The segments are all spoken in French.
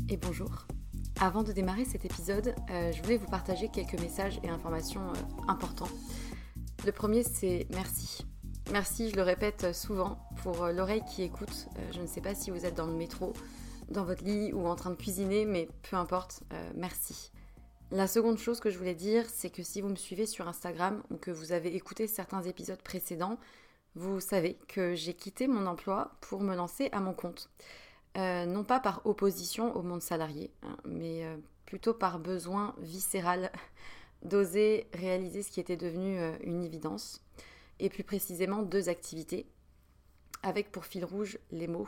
et bonjour. Avant de démarrer cet épisode, je voulais vous partager quelques messages et informations importants. Le premier, c'est merci. Merci, je le répète souvent, pour l'oreille qui écoute. Je ne sais pas si vous êtes dans le métro, dans votre lit ou en train de cuisiner, mais peu importe, merci. La seconde chose que je voulais dire, c'est que si vous me suivez sur Instagram ou que vous avez écouté certains épisodes précédents, vous savez que j'ai quitté mon emploi pour me lancer à mon compte. Non pas par opposition au monde salarié, mais plutôt par besoin viscéral d'oser réaliser ce qui était devenu une évidence, et plus précisément 2 activités, avec pour fil rouge les mots.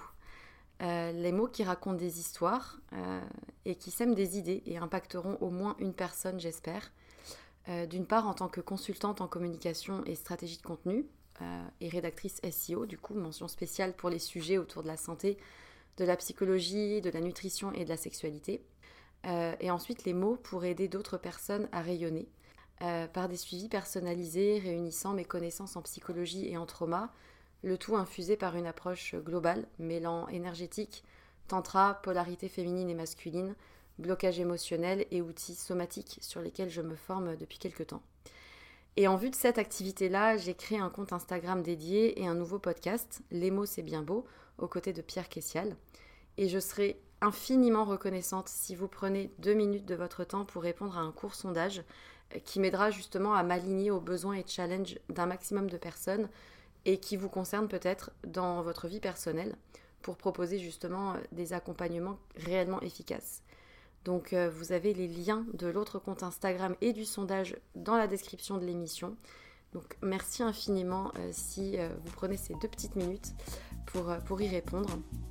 Les mots qui racontent des histoires et qui sèment des idées et impacteront au moins une personne, j'espère. D'une part, en tant que consultante en communication et stratégie de contenu et rédactrice SEO, du coup, mention spéciale pour les sujets autour de la santé, de la psychologie, de la nutrition et de la sexualité. Et ensuite, les mots pour aider d'autres personnes à rayonner par des suivis personnalisés réunissant mes connaissances en psychologie et en trauma, le tout infusé par une approche globale, mêlant énergétique, tantra, polarité féminine et masculine, blocage émotionnel et outils somatiques sur lesquels je me forme depuis quelques temps. Et en vue de cette activité-là, j'ai créé un compte Instagram dédié et un nouveau podcast, Les mots c'est bien beau, aux côtés de Pierre Kessial. Et je serai infiniment reconnaissante si vous prenez 2 minutes de votre temps pour répondre à un court sondage qui m'aidera justement à m'aligner aux besoins et challenges d'un maximum de personnes et qui vous concerne peut-être dans votre vie personnelle pour proposer justement des accompagnements réellement efficaces. Donc vous avez les liens de l'autre compte Instagram et du sondage dans la description de l'émission. Donc merci infiniment si vous prenez ces 2 petites minutes pour y répondre.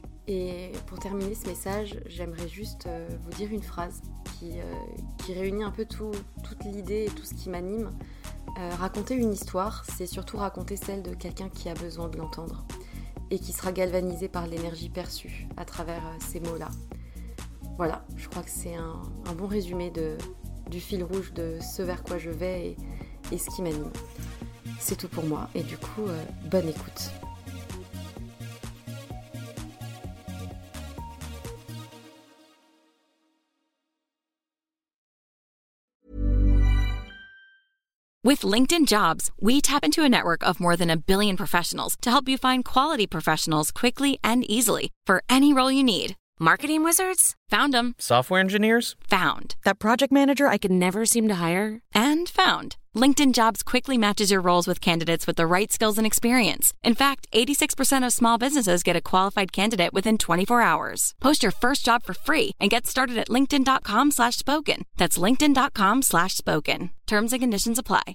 Et pour terminer ce message, j'aimerais juste vous dire une phrase qui réunit un peu toute l'idée et tout ce qui m'anime. Raconter une histoire, c'est surtout raconter celle de quelqu'un qui a besoin de l'entendre et qui sera galvanisé par l'énergie perçue à travers ces mots-là. Voilà, je crois que c'est un bon résumé du fil rouge de ce vers quoi je vais et ce qui m'anime. C'est tout pour moi et du coup, bonne écoute. With LinkedIn Jobs, we tap into a network of more than 1 billion professionals to help you find quality professionals quickly and easily for any role you need. Marketing wizards? Found them. Software engineers? Found. That project manager I could never seem to hire? And found. LinkedIn Jobs quickly matches your roles with candidates with the right skills and experience. In fact, 86% of small businesses get a qualified candidate within 24 hours. Post your first job for free and get started at linkedin.com/spoken. That's linkedin.com/spoken. Terms and conditions apply.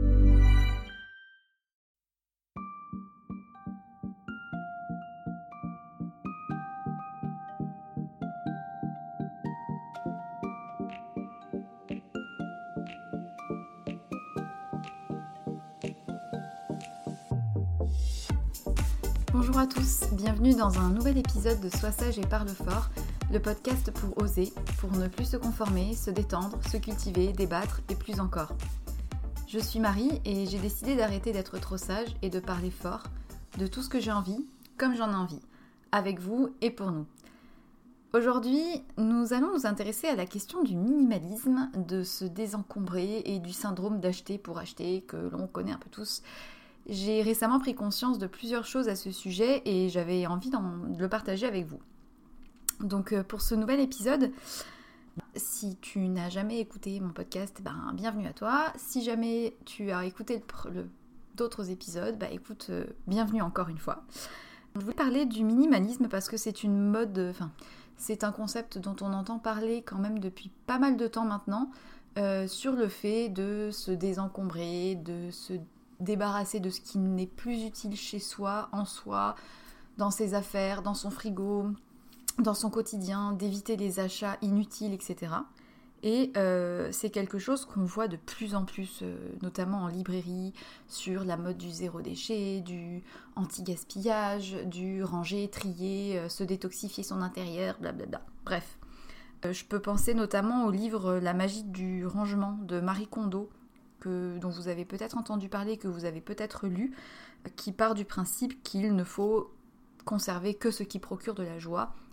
Bonjour à tous, bienvenue dans un nouvel épisode de Sois sage et parle fort, le podcast pour oser, pour ne plus se conformer, se détendre, se cultiver, débattre et plus encore. Je suis Marie et j'ai décidé d'arrêter d'être trop sage et de parler fort, de tout ce que j'ai envie, comme j'en ai envie, avec vous et pour nous. Aujourd'hui, nous allons nous intéresser à la question du minimalisme, de se désencombrer et du syndrome d'acheter pour acheter que l'on connaît un peu tous. J'ai récemment pris conscience de plusieurs choses à ce sujet et j'avais envie de le partager avec vous. Donc pour ce nouvel épisode, si tu n'as jamais écouté mon podcast, bienvenue à toi. Si jamais tu as écouté d'autres épisodes, écoute, bienvenue encore une fois. Je voulais parler du minimalisme parce que c'est une mode, c'est un concept dont on entend parler quand même depuis pas mal de temps maintenant, sur le fait de se désencombrer, de se débarrasser de ce qui n'est plus utile chez soi, en soi, dans ses affaires, dans son frigo, dans son quotidien, d'éviter les achats inutiles, etc. Et c'est quelque chose qu'on voit de plus en plus, notamment en librairie, sur la mode du zéro déchet, du anti-gaspillage, du ranger, trier, se détoxifier son intérieur, blablabla. Bref, je peux penser notamment au livre « La magie du rangement » de Marie Kondo, dont vous avez peut-être entendu parler, que vous avez peut-être lu, qui part du principe qu'il ne faut conserver que ce qui procure de la joie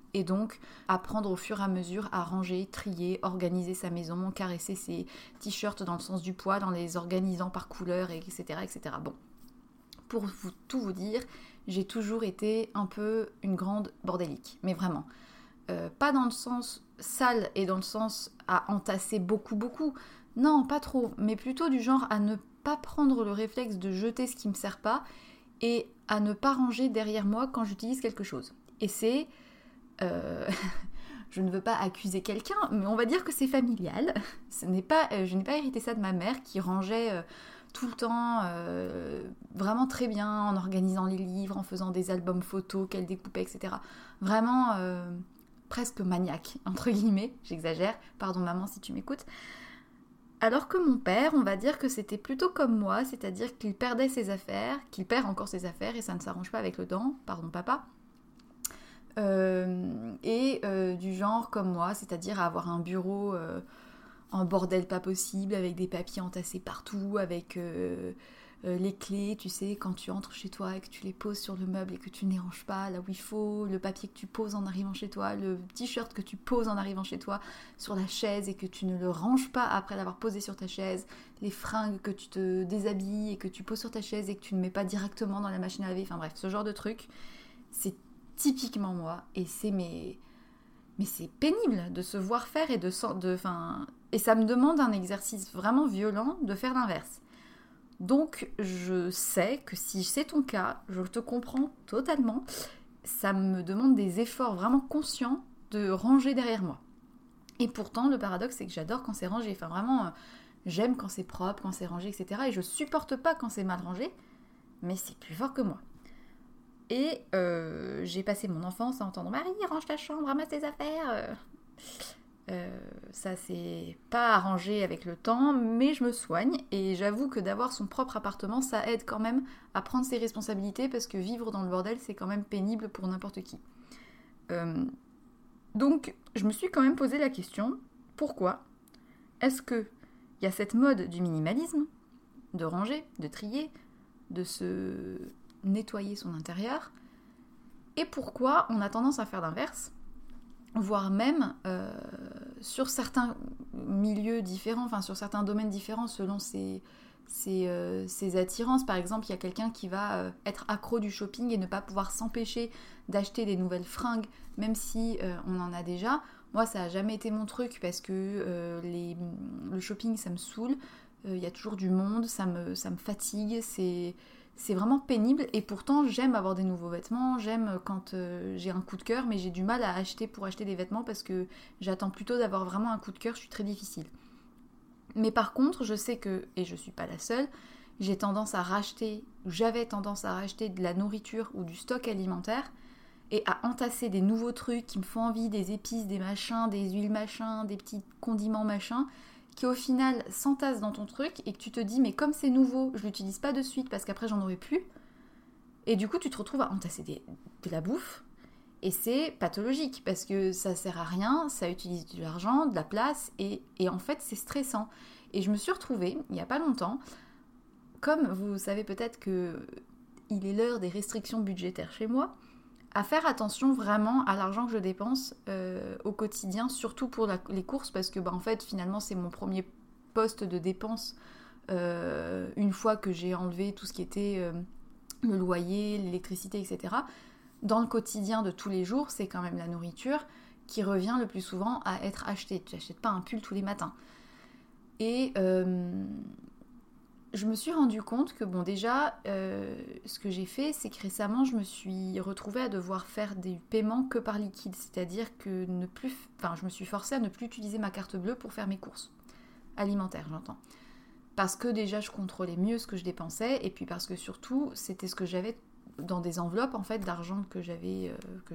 Et donc apprendre au fur et à mesure à ranger, trier, organiser sa maison, caresser ses t-shirts dans le sens du poil en les organisant par couleur, etc. etc. Bon, pour tout vous dire, j'ai toujours été un peu une grande bordélique, mais vraiment. Pas dans le sens sale et dans le sens à entasser beaucoup, non, pas trop, mais plutôt du genre à ne pas prendre le réflexe de jeter ce qui me sert pas et à ne pas ranger derrière moi quand j'utilise quelque chose. Et c'est... je ne veux pas accuser quelqu'un, mais on va dire que c'est familial. Je n'ai pas hérité ça de ma mère qui rangeait tout le temps vraiment très bien en organisant les livres, en faisant des albums photos qu'elle découpait, etc. Vraiment presque maniaque, entre guillemets, j'exagère, pardon maman si tu m'écoutes. Alors que mon père, on va dire que c'était plutôt comme moi, c'est-à-dire qu'il perdait ses affaires, qu'il perd encore ses affaires et ça ne s'arrange pas avec le temps, pardon papa. Du genre comme moi, c'est-à-dire avoir un bureau en bordel pas possible, avec des papiers entassés partout, avec les clés, tu sais, quand tu entres chez toi et que tu les poses sur le meuble et que tu ne les ranges pas là où il faut, le papier que tu poses en arrivant chez toi, le t-shirt que tu poses en arrivant chez toi sur la chaise et que tu ne le ranges pas après l'avoir posé sur ta chaise, les fringues que tu te déshabilles et que tu poses sur ta chaise et que tu ne mets pas directement dans la machine à laver, enfin bref, ce genre de truc, c'est typiquement moi, et mais c'est pénible de se voir faire et et ça me demande un exercice vraiment violent de faire l'inverse. Donc je sais que si c'est ton cas, je te comprends totalement, ça me demande des efforts vraiment conscients de ranger derrière moi. Et pourtant le paradoxe c'est que j'adore quand c'est rangé, enfin vraiment j'aime quand c'est propre, quand c'est rangé, etc. Et je supporte pas quand c'est mal rangé, mais c'est plus fort que moi. Et j'ai passé mon enfance à entendre « Marie, range ta chambre, ramasse tes affaires !» Ça s'est pas arrangé avec le temps, mais je me soigne. Et j'avoue que d'avoir son propre appartement, ça aide quand même à prendre ses responsabilités, parce que vivre dans le bordel, c'est quand même pénible pour n'importe qui. Donc, je me suis quand même posé la question, pourquoi est-ce qu'il y a cette mode du minimalisme, de ranger, de trier, de se... nettoyer son intérieur, et pourquoi on a tendance à faire l'inverse, voire même sur certains milieux différents, enfin sur certains domaines différents selon ses attirances. Par exemple, il y a quelqu'un qui va être accro du shopping et ne pas pouvoir s'empêcher d'acheter des nouvelles fringues, même si on en a déjà. Moi, ça n'a jamais été mon truc, parce que le shopping, ça me saoule. Il y a toujours du monde, ça me fatigue, c'est vraiment pénible, et pourtant j'aime avoir des nouveaux vêtements, j'aime quand j'ai un coup de cœur, mais j'ai du mal à acheter des vêtements parce que j'attends plutôt d'avoir vraiment un coup de cœur, je suis très difficile. Mais par contre, je sais que, et je suis pas la seule, j'avais tendance à racheter de la nourriture ou du stock alimentaire et à entasser des nouveaux trucs qui me font envie, des épices, des machins, des huiles machins, des petits condiments machins, qui au final s'entasse dans ton truc et que tu te dis mais comme c'est nouveau, je l'utilise pas de suite parce qu'après j'en aurai plus. Et du coup tu te retrouves à entasser de la bouffe, et c'est pathologique parce que ça sert à rien, ça utilise de l'argent, de la place, et en fait c'est stressant. Et je me suis retrouvée il y a pas longtemps, comme vous savez peut-être que il est l'heure des restrictions budgétaires chez moi, à faire attention vraiment à l'argent que je dépense au quotidien, surtout pour les courses, parce que en fait finalement c'est mon premier poste de dépense une fois que j'ai enlevé tout ce qui était le loyer, l'électricité, etc. Dans le quotidien de tous les jours, c'est quand même la nourriture qui revient le plus souvent à être achetée. Tu n'achètes pas un pull tous les matins. Et je me suis rendu compte que déjà, ce que j'ai fait, c'est que récemment, je me suis retrouvée à devoir faire des paiements que par liquide. C'est-à-dire que je me suis forcée à ne plus utiliser ma carte bleue pour faire mes courses. Alimentaires, j'entends. Parce que déjà, je contrôlais mieux ce que je dépensais, et puis parce que surtout, c'était ce que j'avais dans des enveloppes en fait d'argent que j'avais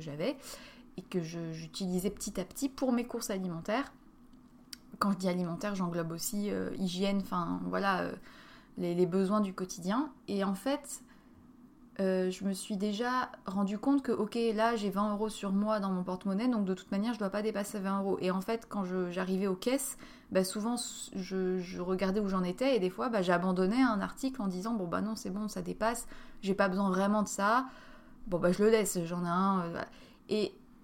et que j'utilisais petit à petit pour mes courses alimentaires. Quand je dis alimentaire, j'englobe aussi hygiène, enfin voilà... les besoins du quotidien. Et en fait, je me suis déjà rendu compte que, ok, là, j'ai 20 € sur moi dans mon porte-monnaie, donc de toute manière, je dois pas dépasser 20 €. Et en fait, quand j'arrivais aux caisses, souvent, je regardais où j'en étais, et des fois, j'abandonnais un article en disant, bon, non, c'est bon, ça dépasse, j'ai pas besoin vraiment de ça, bon, je le laisse, j'en ai un. Et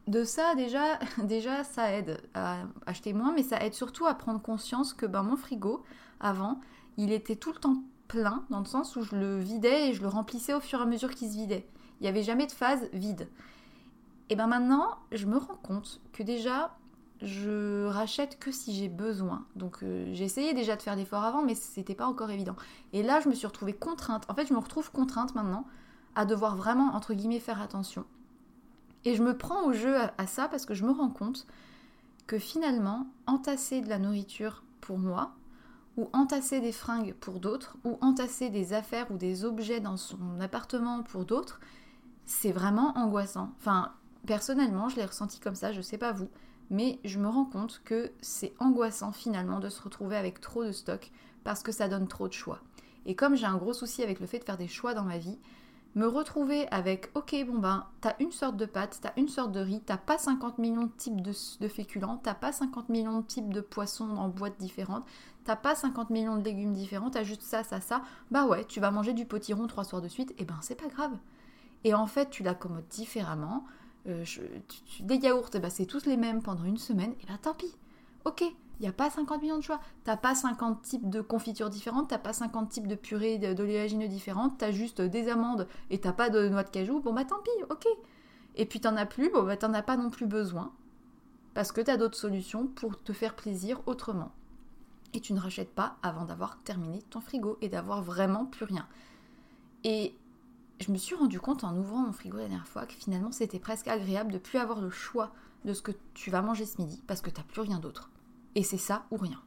de ça, déjà, ça aide à acheter moins, mais ça aide surtout à prendre conscience que mon frigo, avant, il était tout le temps plein, dans le sens où je le vidais et je le remplissais au fur et à mesure qu'il se vidait. Il n'y avait jamais de phase vide. Et maintenant, je me rends compte que déjà, je rachète que si j'ai besoin. Donc j'ai essayé déjà de faire l'effort avant, mais c'était pas encore évident. Et là, je me suis retrouvée contrainte. En fait, je me retrouve contrainte maintenant à devoir vraiment, entre guillemets, faire attention. Et je me prends au jeu à ça parce que je me rends compte que finalement, entasser de la nourriture pour moi, ou entasser des fringues pour d'autres, ou entasser des affaires ou des objets dans son appartement pour d'autres, c'est vraiment angoissant. Enfin, personnellement, je l'ai ressenti comme ça, je sais pas vous, mais je me rends compte que c'est angoissant finalement de se retrouver avec trop de stock parce que ça donne trop de choix. Et comme j'ai un gros souci avec le fait de faire des choix dans ma vie, me retrouver avec, ok, t'as une sorte de pâte, t'as une sorte de riz, t'as pas 50 millions de types de féculents, t'as pas 50 millions de types de poissons en boîtes différentes, t'as pas 50 millions de légumes différents, t'as juste ça, ouais, tu vas manger du potiron 3 soirs de suite, et c'est pas grave. Et en fait, tu l'accommodes différemment. Des yaourts, c'est tous les mêmes pendant une semaine, et tant pis. Ok, il n'y a pas 50 millions de choix. T'as pas 50 types de confitures différentes, t'as pas 50 types de purées d'oléagineux différentes, t'as juste des amandes et t'as pas de noix de cajou. Tant pis, ok. Et puis t'en as plus, t'en as pas non plus besoin. Parce que t'as d'autres solutions pour te faire plaisir autrement. Et tu ne rachètes pas avant d'avoir terminé ton frigo et d'avoir vraiment plus rien. Et je me suis rendu compte en ouvrant mon frigo la dernière fois que finalement c'était presque agréable de plus avoir le choix de ce que tu vas manger ce midi parce que t'as plus rien d'autre. Et c'est ça ou rien.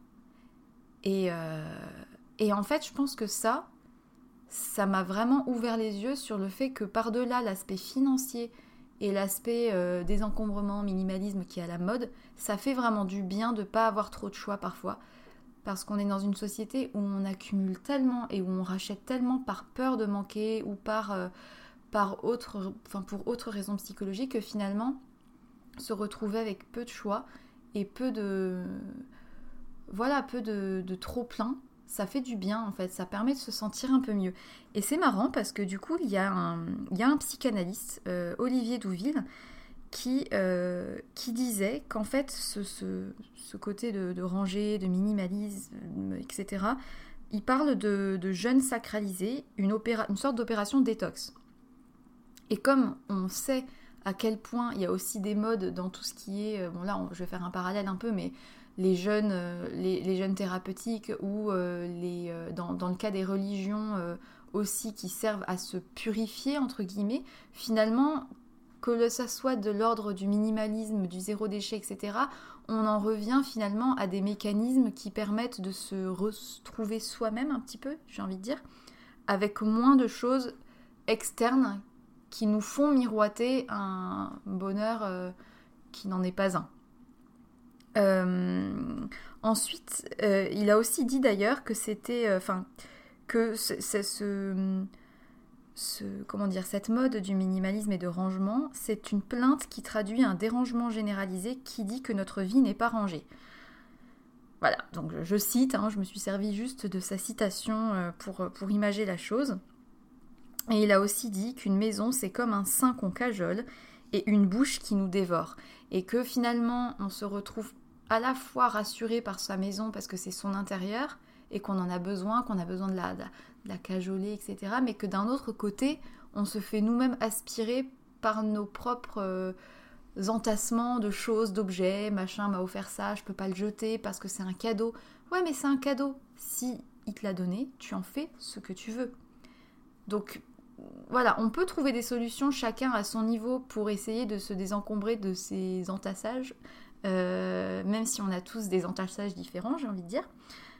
Et en fait, je pense que ça m'a vraiment ouvert les yeux sur le fait que par-delà l'aspect financier et l'aspect désencombrement, minimalisme qui est à la mode, ça fait vraiment du bien de ne pas avoir trop de choix parfois. Parce qu'on est dans une société où on accumule tellement et où on rachète tellement par peur de manquer ou pour autres raisons psychologiques que finalement, se retrouver avec peu de choix et peu de trop plein, ça fait du bien en fait, ça permet de se sentir un peu mieux. Et c'est marrant parce que du coup, il y a un psychanalyste, Olivier Douville, qui disait qu'en fait, ce côté de ranger, de minimalisme, etc., il parle de jeûne sacralisé, une sorte d'opération détox. Et comme on sait à quel point il y a aussi des modes dans tout ce qui est... je vais faire un parallèle un peu, mais les jeûnes thérapeutiques ou dans le cas des religions aussi qui servent à se purifier, entre guillemets, finalement, que ça soit de l'ordre du minimalisme, du zéro déchet, etc., on en revient finalement à des mécanismes qui permettent de se retrouver soi-même un petit peu, j'ai envie de dire, avec moins de choses externes qui nous font miroiter un bonheur qui n'en est pas un. Ensuite, il a aussi dit d'ailleurs que c'était... que cette mode du minimalisme et de rangement, c'est une plainte qui traduit un dérangement généralisé qui dit que notre vie n'est pas rangée. Voilà, donc je cite, je me suis servi juste de sa citation pour imager la chose. Et il a aussi dit qu'une maison, c'est comme un sein qu'on cajole et une bouche qui nous dévore. Et que finalement, on se retrouve à la fois rassuré par sa maison parce que c'est son intérieur et qu'on en a besoin, qu'on a besoin de la cajoler, etc. Mais que d'un autre côté, on se fait nous-mêmes aspirer par nos propres entassements de choses, d'objets. Machin m'a offert ça, je peux pas le jeter parce que c'est un cadeau. Ouais, mais c'est un cadeau. Si il te l'a donné, tu en fais ce que tu veux. Donc... voilà, on peut trouver des solutions chacun à son niveau pour essayer de se désencombrer de ces entassages, même si on a tous des entassages différents, j'ai envie de dire.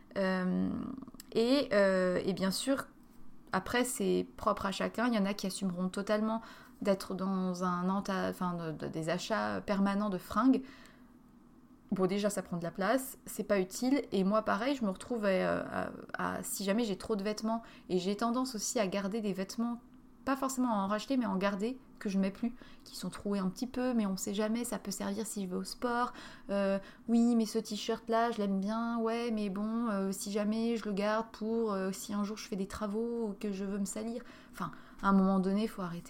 Et bien sûr, après c'est propre à chacun, il y en a qui assumeront totalement d'être dans des achats permanents de fringues. Bon, déjà ça prend de la place, c'est pas utile, et moi pareil, je me retrouve si jamais j'ai trop de vêtements, et j'ai tendance aussi à garder des vêtements, pas forcément à en racheter, mais à en garder, que je mets plus, qui sont troués un petit peu, mais on sait jamais, ça peut servir si je vais au sport, oui, mais ce t-shirt là, je l'aime bien, ouais, mais bon, si jamais je le garde pour, si un jour je fais des travaux, ou que je veux me salir, enfin, à un moment donné, il faut arrêter.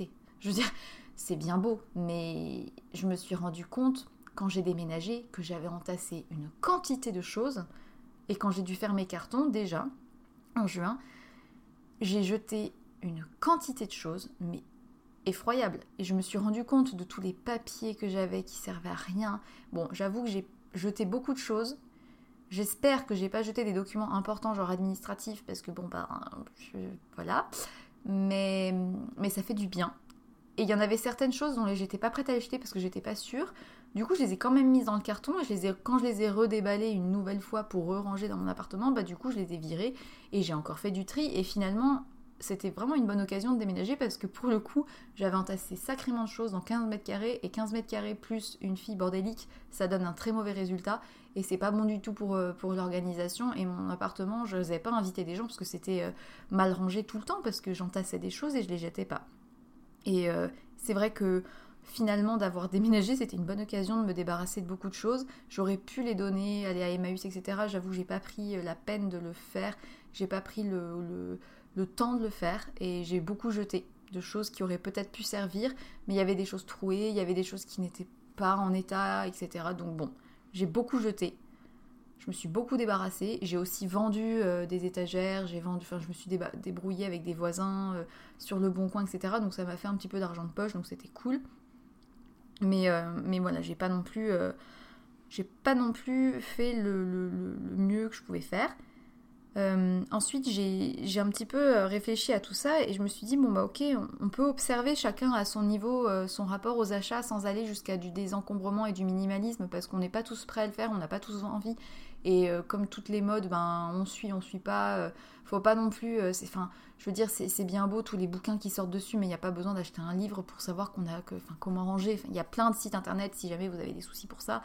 Je veux dire, c'est bien beau, mais je me suis rendu compte, quand j'ai déménagé, que j'avais entassé une quantité de choses, et quand j'ai dû faire mes cartons, déjà, en juin, j'ai jeté une quantité de choses, mais effroyable. Et je me suis rendu compte de tous les papiers que j'avais qui servaient à rien. Bon, j'avoue que j'ai jeté beaucoup de choses. J'espère que j'ai pas jeté des documents importants, genre administratifs, parce que bon, voilà. Mais ça fait du bien. Et il y en avait certaines choses dont j'étais pas prête à les jeter parce que j'étais pas sûre. Du coup, je les ai quand même mises dans le carton et quand je les ai redéballées une nouvelle fois pour re-ranger dans mon appartement, du coup, je les ai virées et j'ai encore fait du tri. Et finalement, c'était vraiment une bonne occasion de déménager parce que pour le coup, j'avais entassé sacrément de choses dans 15 mètres carrés et 15 mètres carrés plus une fille bordélique, ça donne un très mauvais résultat et c'est pas bon du tout pour l'organisation. Et mon appartement, je n'osais pas inviter des gens parce que c'était mal rangé tout le temps parce que j'entassais des choses et je les jetais pas. Et c'est vrai que finalement d'avoir déménagé, c'était une bonne occasion de me débarrasser de beaucoup de choses. J'aurais pu les donner, aller à Emmaüs, etc. J'avoue, j'ai pas pris la peine de le faire, j'ai pas pris le temps de le faire et j'ai beaucoup jeté de choses qui auraient peut-être pu servir, mais il y avait des choses trouées, il y avait des choses qui n'étaient pas en état, etc. Donc bon, j'ai beaucoup jeté. Je me suis beaucoup débarrassée. J'ai aussi vendu des étagères, je me suis débrouillée avec des voisins sur le bon coin, etc. Donc ça m'a fait un petit peu d'argent de poche, donc c'était cool. Mais voilà, j'ai pas non plus fait le mieux que je pouvais faire. Ensuite, j'ai un petit peu réfléchi à tout ça et je me suis dit, ok, on peut observer chacun à son niveau son rapport aux achats sans aller jusqu'à du désencombrement et du minimalisme parce qu'on n'est pas tous prêts à le faire, on n'a pas tous envie. Et comme toutes les modes, on suit pas. Faut pas non plus. Je veux dire, c'est bien beau tous les bouquins qui sortent dessus, mais il n'y a pas besoin d'acheter un livre pour savoir comment ranger. Il y a plein de sites internet si jamais vous avez des soucis pour ça.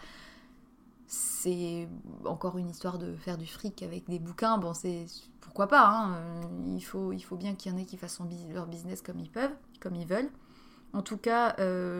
C'est encore une histoire de faire du fric avec des bouquins. Bon, pourquoi pas. Hein, il faut bien qu'il y en ait qui fassent leur business comme ils veulent. En tout cas,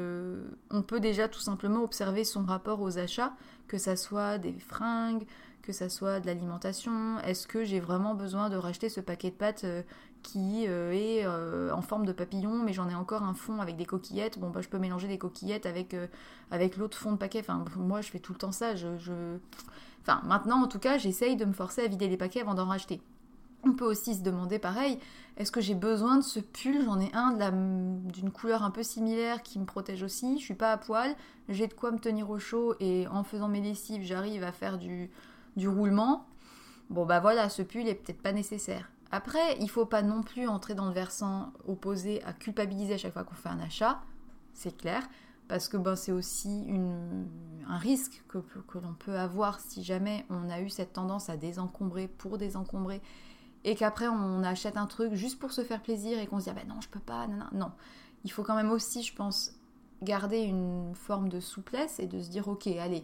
on peut déjà tout simplement observer son rapport aux achats, que ça soit des fringues, que ça soit de l'alimentation. Est-ce que j'ai vraiment besoin de racheter ce paquet de pâtes qui est en forme de papillon, mais j'en ai encore un fond avec des coquillettes. Je peux mélanger des coquillettes avec l'autre fond de paquet. Moi, je fais tout le temps ça. Maintenant, en tout cas, j'essaye de me forcer à vider les paquets avant d'en racheter. On peut aussi se demander pareil, est-ce que j'ai besoin de ce pull ? J'en ai un d'une couleur un peu similaire qui me protège aussi, je suis pas à poil, j'ai de quoi me tenir au chaud et en faisant mes lessives, j'arrive à faire du roulement. Voilà, ce pull est peut-être pas nécessaire. Après, il faut pas non plus entrer dans le versant opposé à culpabiliser à chaque fois qu'on fait un achat, c'est clair, parce que c'est aussi un risque que l'on peut avoir si jamais on a eu cette tendance à désencombrer pour désencombrer et qu'après on achète un truc juste pour se faire plaisir et qu'on se dit non, je peux pas, non. Il faut quand même aussi, je pense, garder une forme de souplesse et de se dire ok, allez,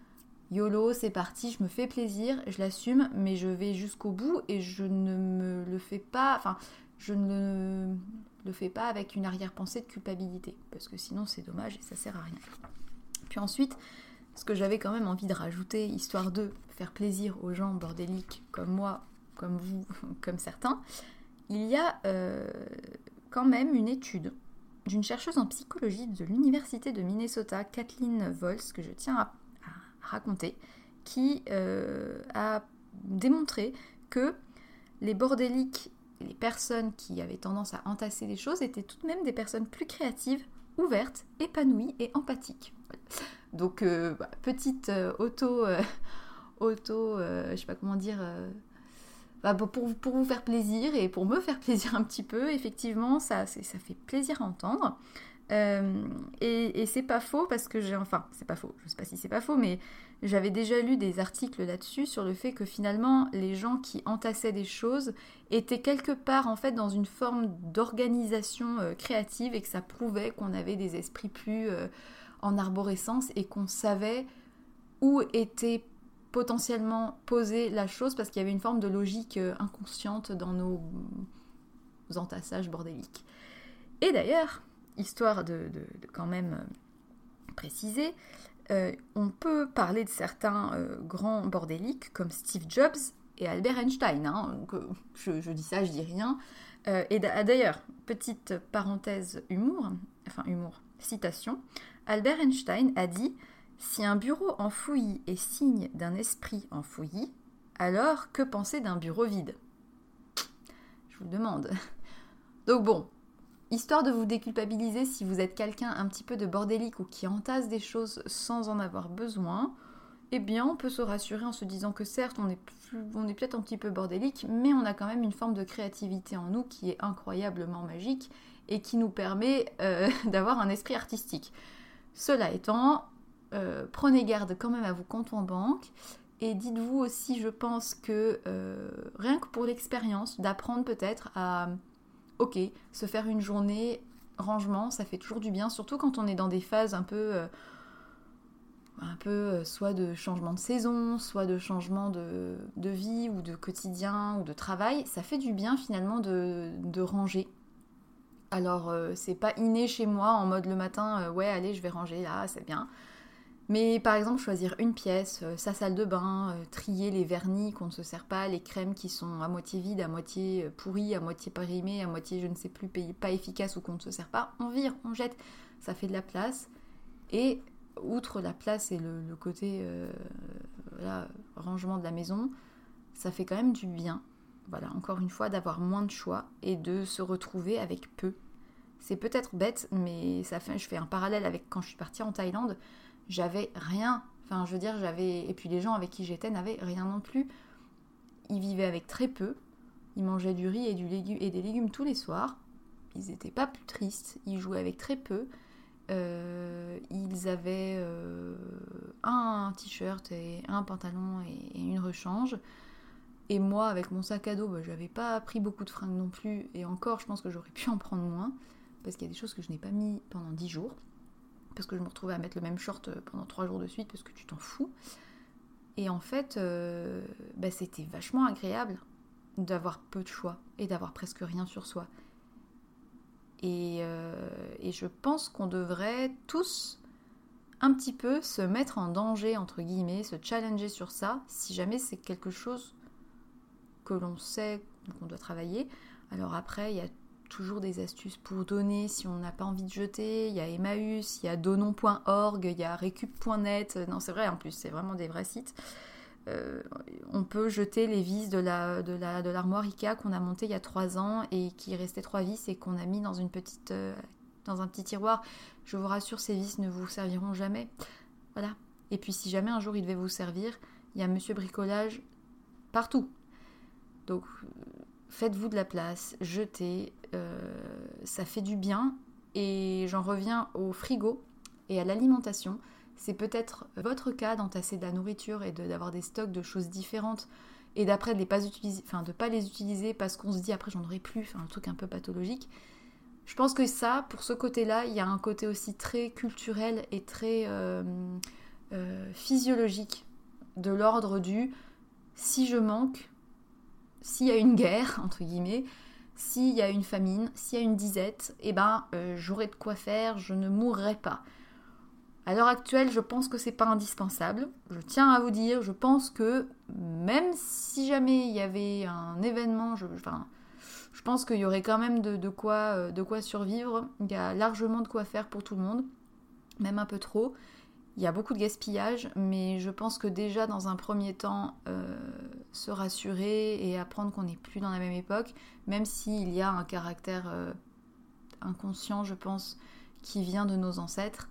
YOLO, c'est parti, je me fais plaisir, je l'assume, mais je vais jusqu'au bout et je ne me le fais pas, je ne le fais pas avec une arrière-pensée de culpabilité, parce que sinon c'est dommage et ça sert à rien. Puis ensuite, ce que j'avais quand même envie de rajouter, histoire de faire plaisir aux gens bordéliques comme moi, comme vous, comme certains, il y a quand même une étude d'une chercheuse en psychologie de l'université de Minnesota, Kathleen Vohs, que je tiens à raconter, qui a démontré que les bordéliques, les personnes qui avaient tendance à entasser des choses, étaient tout de même des personnes plus créatives, ouvertes, épanouies et empathiques. Donc, petite je sais pas comment dire... pour vous faire plaisir et pour me faire plaisir un petit peu, effectivement, ça fait plaisir à entendre. Et c'est pas faux parce que c'est pas faux, je sais pas si c'est pas faux, mais j'avais déjà lu des articles là-dessus sur le fait que finalement les gens qui entassaient des choses étaient quelque part en fait dans une forme d'organisation créative et que ça prouvait qu'on avait des esprits plus en arborescence et qu'on savait où était potentiellement posée la chose parce qu'il y avait une forme de logique inconsciente dans nos entassages bordéliques. Et d'ailleurs, histoire de quand même préciser, on peut parler de certains grands bordéliques comme Steve Jobs et Albert Einstein. Je dis ça, je dis rien. Et d'ailleurs, petite parenthèse humour, citation, Albert Einstein a dit « Si un bureau en fouillis est signe d'un esprit en fouillis, alors que penser d'un bureau vide ?» Je vous le demande. Donc bon, histoire de vous déculpabiliser si vous êtes quelqu'un un petit peu de bordélique ou qui entasse des choses sans en avoir besoin, eh bien on peut se rassurer en se disant que certes on est peut-être un petit peu bordélique, mais on a quand même une forme de créativité en nous qui est incroyablement magique et qui nous permet d'avoir un esprit artistique. Cela étant, prenez garde quand même à vos comptes en banque et dites-vous aussi, je pense que rien que pour l'expérience, d'apprendre peut-être à, se faire une journée rangement, ça fait toujours du bien, surtout quand on est dans des phases un peu soit de changement de saison, soit de changement de vie ou de quotidien ou de travail, ça fait du bien finalement de ranger. Alors c'est pas inné chez moi en mode le matin, ouais allez je vais ranger là, c'est bien. Mais par exemple choisir une pièce, sa salle de bain, trier les vernis qu'on ne se sert pas, les crèmes qui sont à moitié vides, à moitié pourries, à moitié périmées, à moitié je ne sais plus, pas efficaces ou qu'on ne se sert pas, on vire, on jette, ça fait de la place. Et outre la place et le côté rangement de la maison, ça fait quand même du bien. Voilà, encore une fois, d'avoir moins de choix et de se retrouver avec peu. C'est peut-être bête, mais je fais un parallèle avec quand je suis partie en Thaïlande, j'avais rien. Enfin, je veux dire, et puis les gens avec qui j'étais n'avaient rien non plus. Ils vivaient avec très peu. Ils mangeaient du riz et des légumes tous les soirs. Ils n'étaient pas plus tristes. Ils jouaient avec très peu. Ils avaient un t-shirt et un pantalon et une rechange. Et moi, avec mon sac à dos, j'avais pas pris beaucoup de fringues non plus. Et encore, je pense que j'aurais pu en prendre moins. Parce qu'il y a des choses que je n'ai pas mis pendant 10 jours. Parce que je me retrouvais à mettre le même short pendant 3 jours de suite, parce que tu t'en fous. Et en fait, c'était vachement agréable d'avoir peu de choix et d'avoir presque rien sur soi. Et je pense qu'on devrait tous un petit peu se mettre en danger, entre guillemets, se challenger sur ça, si jamais c'est quelque chose que l'on sait qu'on doit travailler. Alors après, il y a toujours des astuces pour donner si on n'a pas envie de jeter. Il y a Emmaüs, il y a donon.org, il y a recup.net. Non, c'est vrai, en plus, c'est vraiment des vrais sites. On peut jeter les vis de l'armoire Ikea qu'on a montée il y a 3 ans et qui restait 3 vis et qu'on a mis dans un petit tiroir. Je vous rassure, ces vis ne vous serviront jamais. Voilà. Et puis si jamais un jour il devait vous servir, il y a Monsieur Bricolage partout. Donc faites-vous de la place, jetez, ça fait du bien. Et j'en reviens au frigo et à l'alimentation. C'est peut-être votre cas d'entasser de la nourriture et d'avoir des stocks de choses différentes et d'après de ne pas les utiliser parce qu'on se dit après j'en aurai plus, un truc un peu pathologique. Je pense que ça, pour ce côté-là, il y a un côté aussi très culturel et très physiologique de l'ordre du si je manque, s'il y a une guerre, entre guillemets, s'il y a une famine, s'il y a une disette, j'aurai de quoi faire, je ne mourrai pas. À l'heure actuelle, je pense que c'est pas indispensable. Je tiens à vous dire, je pense que même si jamais il y avait un événement, je pense qu'il y aurait quand même de quoi survivre. Il y a largement de quoi faire pour tout le monde, même un peu trop. Il y a beaucoup de gaspillage, mais je pense que déjà dans un premier temps, se rassurer et apprendre qu'on n'est plus dans la même époque, même s'il y a un caractère inconscient, je pense, qui vient de nos ancêtres.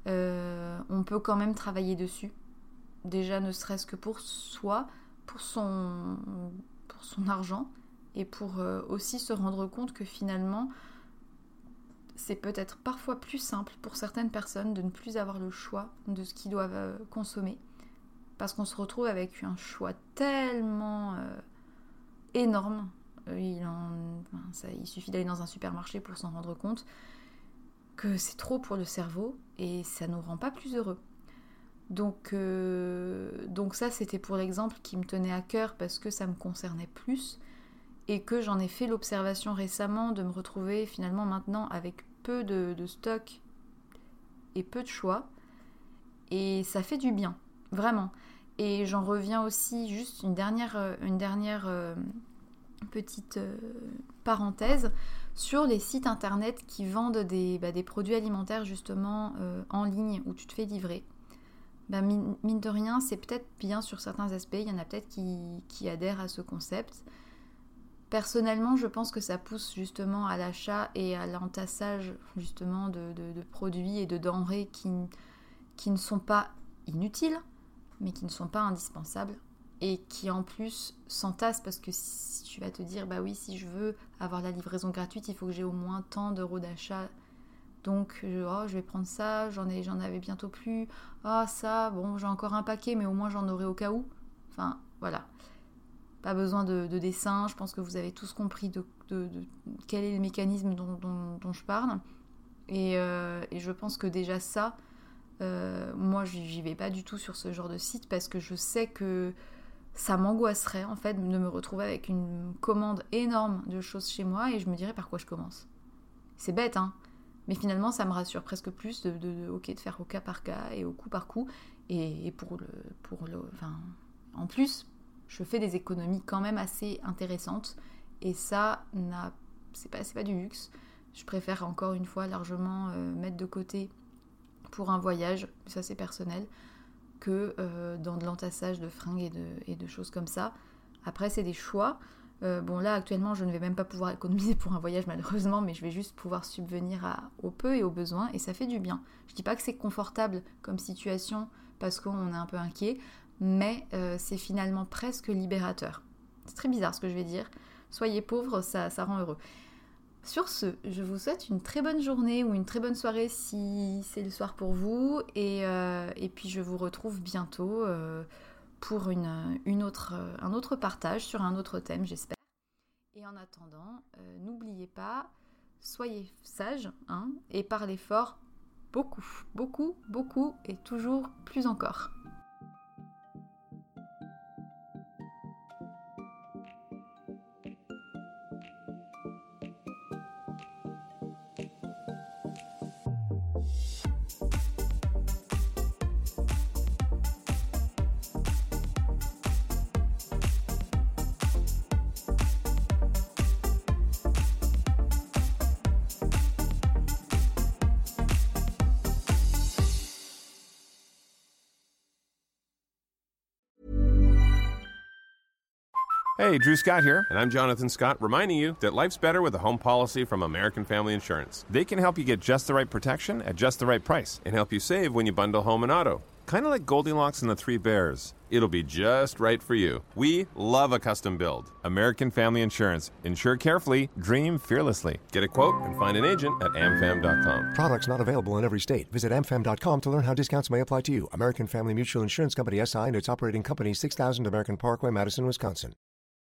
On peut quand même travailler dessus, déjà ne serait-ce que pour soi, pour son argent et pour aussi se rendre compte que finalement c'est peut-être parfois plus simple pour certaines personnes de ne plus avoir le choix de ce qu'ils doivent consommer parce qu'on se retrouve avec un choix tellement énorme. Il suffit d'aller dans un supermarché pour s'en rendre compte que c'est trop pour le cerveau et ça nous rend pas plus heureux. Donc ça, c'était pour l'exemple qui me tenait à cœur parce que ça me concernait plus et que j'en ai fait l'observation récemment de me retrouver finalement maintenant avec peu de stock et peu de choix. Et ça fait du bien, vraiment. Et j'en reviens aussi, juste une dernière petite parenthèse sur les sites internet qui vendent des produits alimentaires justement en ligne où tu te fais livrer. Mine de rien, c'est peut-être bien sur certains aspects, il y en a peut-être qui adhèrent à ce concept. Personnellement, je pense que ça pousse justement à l'achat et à l'entassage justement de produits et de denrées qui ne sont pas inutiles, mais qui ne sont pas indispensables et qui en plus s'entassent parce que si tu vas te dire, bah oui, si je veux avoir la livraison gratuite, il faut que j'ai au moins tant d'euros d'achat. Donc, je vais prendre ça, j'en avais bientôt plus. Ça, bon, j'ai encore un paquet, mais au moins j'en aurai au cas où. Enfin, voilà. Pas besoin de dessin, je pense que vous avez tous compris de quel est le mécanisme dont je parle. Et je pense que déjà ça, moi j'y vais pas du tout sur ce genre de site parce que je sais que ça m'angoisserait en fait de me retrouver avec une commande énorme de choses chez moi et je me dirais par quoi je commence. C'est bête, hein, mais finalement ça me rassure presque plus de faire au cas par cas et au coup par coup. Et en plus, je fais des économies quand même assez intéressantes et ça, c'est pas du luxe. Je préfère encore une fois largement mettre de côté pour un voyage, ça c'est personnel, que dans de l'entassage de fringues et de choses comme ça. Après, c'est des choix. Là, actuellement, je ne vais même pas pouvoir économiser pour un voyage malheureusement, mais je vais juste pouvoir subvenir au peu et aux besoins et ça fait du bien. Je dis pas que c'est confortable comme situation parce qu'on est un peu inquiet, mais c'est finalement presque libérateur. C'est très bizarre ce que je vais dire. Soyez pauvres, ça rend heureux. Sur ce, je vous souhaite une très bonne journée ou une très bonne soirée si c'est le soir pour vous. Et puis je vous retrouve bientôt pour un autre partage sur un autre thème, j'espère. Et en attendant, n'oubliez pas, soyez sages et parlez fort beaucoup, beaucoup, beaucoup et toujours plus encore. Hey, Drew Scott here, and I'm Jonathan Scott, reminding you that life's better with a home policy from American Family Insurance. They can help you get just the right protection at just the right price and help you save when you bundle home and auto. Kind of like Goldilocks and the Three Bears. It'll be just right for you. We love a custom build. American Family Insurance. Insure carefully, dream fearlessly. Get a quote and find an agent at amfam.com. Products not available in every state. Visit amfam.com to learn how discounts may apply to you. American Family Mutual Insurance Company SI and its operating company 6000 American Parkway, Madison, Wisconsin.